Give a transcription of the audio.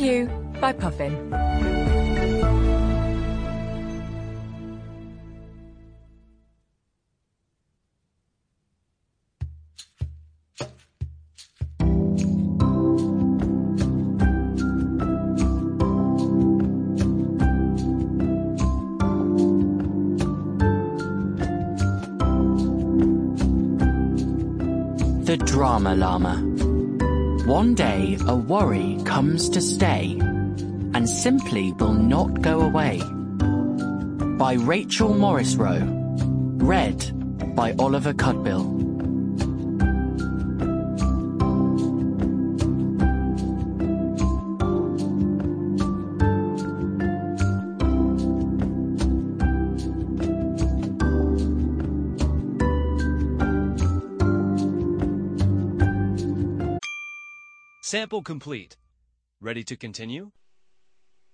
You by Puffin. The Drama Llama. One day a worry comes to stay and simply will not go away. By Rachel Morris Rowe. Read by Oliver Cudbill. Sample complete. Ready to continue?